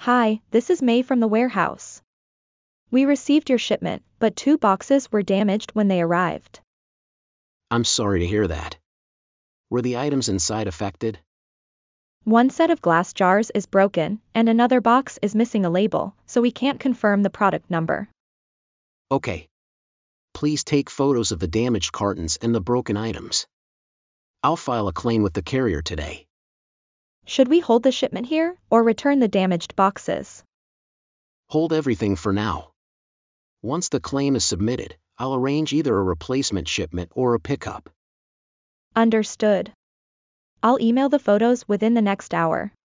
Hi, this is May from the warehouse. We received your shipment, but 2 boxes were damaged when they arrived. I'm sorry to hear that. Were the items inside affected? One set of glass jars is broken, and another box is missing a label, so we can't confirm the product number. Okay. Please take photos of the damaged cartons and the broken items. I'll file a claim with the carrier today. Should we hold the shipment here, or return the damaged boxes? Hold everything for now. Once the claim is submitted, I'll arrange either a replacement shipment or a pickup. Understood. I'll email the photos within the next hour.